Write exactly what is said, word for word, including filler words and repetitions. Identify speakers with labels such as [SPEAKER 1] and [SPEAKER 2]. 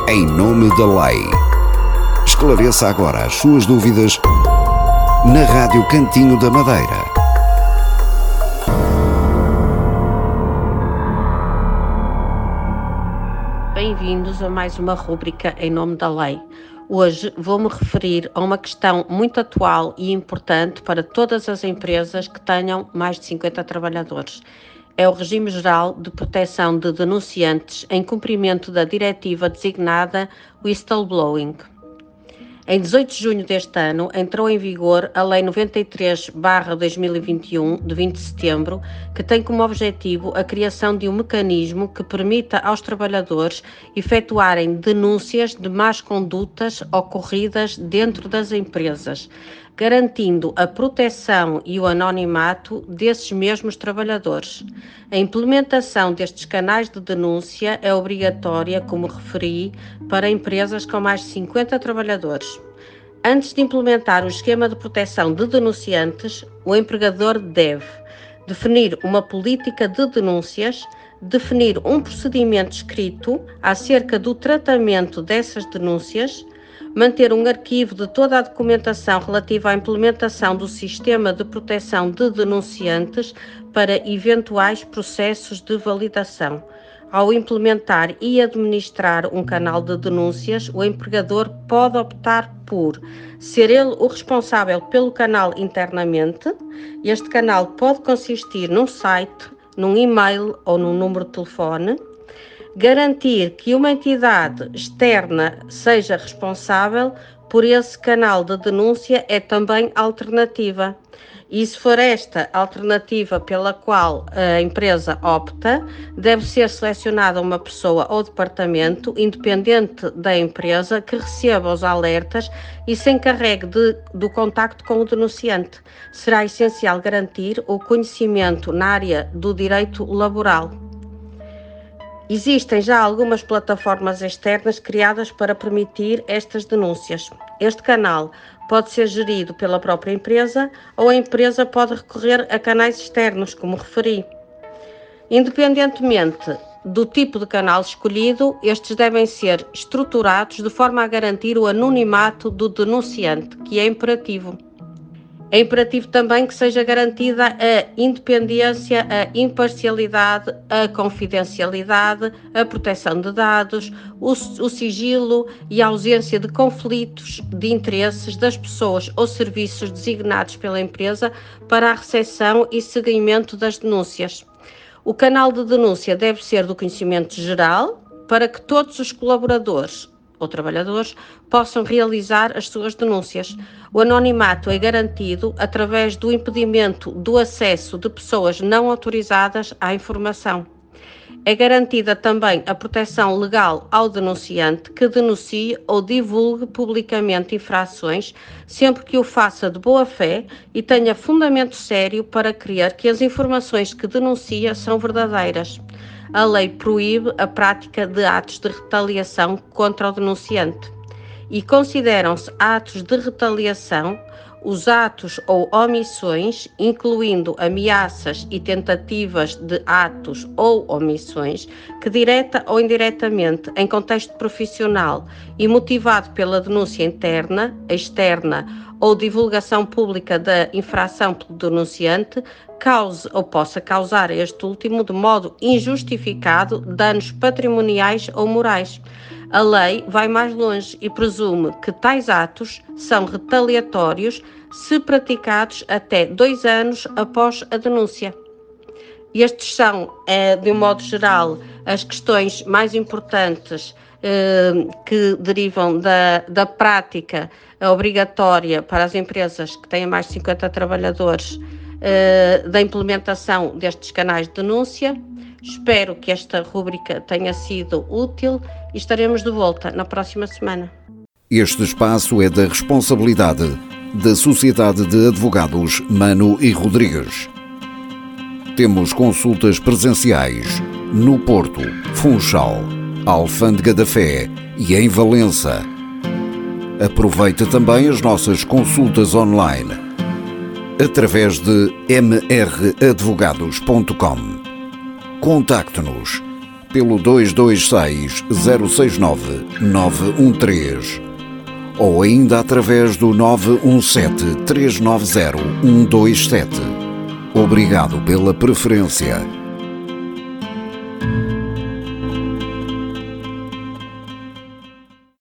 [SPEAKER 1] em nome da lei. Esclareça agora as suas dúvidas na Rádio Cantinho da Madeira.
[SPEAKER 2] Bem-vindos a mais uma rúbrica em nome da lei. Hoje vou-me referir a uma questão muito atual e importante para todas as empresas que tenham mais de cinquenta trabalhadores. É o regime geral de proteção de denunciantes em cumprimento da diretiva designada Whistleblowing. Em dezoito de junho deste ano, entrou em vigor a Lei noventa e três barra dois mil e vinte e um, de vinte de setembro, que tem como objetivo a criação de um mecanismo que permita aos trabalhadores efetuarem denúncias de más condutas ocorridas dentro das empresas, garantindo a proteção e o anonimato desses mesmos trabalhadores. A implementação destes canais de denúncia é obrigatória, como referi, para empresas com mais de cinquenta trabalhadores. Antes de implementar o esquema de proteção de denunciantes, o empregador deve definir uma política de denúncias, definir um procedimento escrito acerca do tratamento dessas denúncias, manter um arquivo de toda a documentação relativa à implementação do sistema de proteção de denunciantes para eventuais processos de validação. Ao implementar e administrar um canal de denúncias, o empregador pode optar por ser ele o responsável pelo canal internamente. Este canal pode consistir num site, num e-mail ou num número de telefone. Garantir que uma entidade externa seja responsável por esse canal de denúncia é também alternativa. E se for esta alternativa pela qual a empresa opta, deve ser selecionada uma pessoa ou departamento independente da empresa que receba os alertas e se encarregue de, do contacto com o denunciante. Será essencial garantir o conhecimento na área do direito laboral. Existem já algumas plataformas externas criadas para permitir estas denúncias. Este canal pode ser gerido pela própria empresa ou a empresa pode recorrer a canais externos, como referi. Independentemente do tipo de canal escolhido, estes devem ser estruturados de forma a garantir o anonimato do denunciante, que é imperativo. É imperativo também que seja garantida a independência, a imparcialidade, a confidencialidade, a proteção de dados, o, o sigilo e a ausência de conflitos de interesses das pessoas ou serviços designados pela empresa para a recepção e seguimento das denúncias. O canal de denúncia deve ser do conhecimento geral para que todos os colaboradores ou trabalhadores possam realizar as suas denúncias. O anonimato é garantido através do impedimento do acesso de pessoas não autorizadas à informação. É garantida também a proteção legal ao denunciante que denuncie ou divulgue publicamente infrações, sempre que o faça de boa fé e tenha fundamento sério para crer que as informações que denuncia são verdadeiras. A lei proíbe a prática de atos de retaliação contra o denunciante e consideram-se atos de retaliação os atos ou omissões, incluindo ameaças e tentativas de atos ou omissões, que direta ou indiretamente, em contexto profissional e motivado pela denúncia interna, externa ou divulgação pública da infração pelo denunciante, cause ou possa causar a este último, de modo injustificado, danos patrimoniais ou morais. A lei vai mais longe e presume que tais atos são retaliatórios se praticados até dois anos após a denúncia. Estes são, eh, de um modo geral, as questões mais importantes eh, que derivam da, da prática obrigatória para as empresas que têm mais de cinquenta trabalhadores eh, da implementação destes canais de denúncia. Espero que esta rúbrica tenha sido útil e estaremos de volta na próxima semana.
[SPEAKER 1] Este espaço é da responsabilidade da Sociedade de Advogados Mano e Rodrigues. Temos consultas presenciais no Porto, Funchal, Alfândega da Fé e em Valença. Aproveite também as nossas consultas online através de m r advogados ponto com. Contacte-nos pelo dois dois seis, zero seis nove, nove um três ou ainda através do nove um sete, três nove zero, um dois sete. Obrigado pela preferência.